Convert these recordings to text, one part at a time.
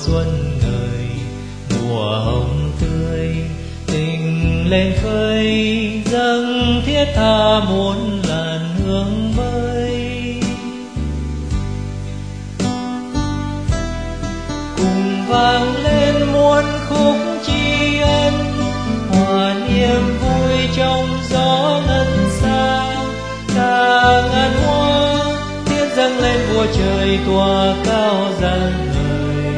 xuân ngời, mùa hồng tươi tình lên khơi, dâng thiết tha muôn làn hương mới. Cùng vang lên muôn khúc tri ân, hòa niềm vui trong gió ngân xa. Cả ngàn hoa thiết dâng lên vua trời, tỏa cao rạng ngời.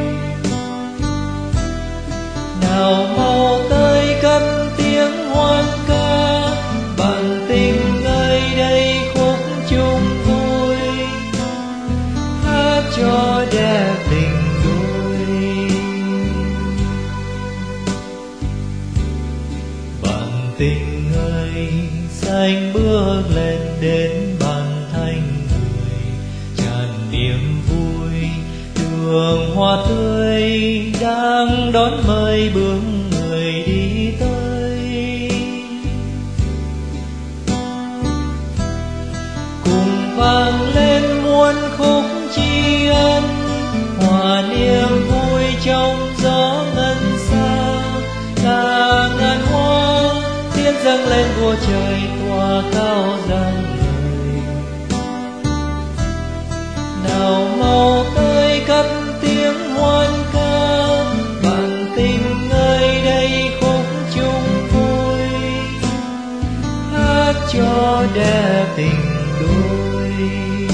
Nào mau tới cất tiếng hoan ca, bằng tình ơi đây khúc chung vui, hát cho đẹp tình đôi. Bằng tình ơi xanh bước lên đến bàn thanh người, tràn niềm vui đường hoa tươi, đang đón mời bước người đi tới. Cùng vang lên muôn khúc tri ân, hòa niềm vui trong gió ngân xa. Cả ngàn hoa thiết dâng lên vua trời, tỏa cao rạng ngời. Nào mau tới cất tiếng hoan ca, bằng tình ơi đây khúc chung vui, hát cho đẹp tình đôi.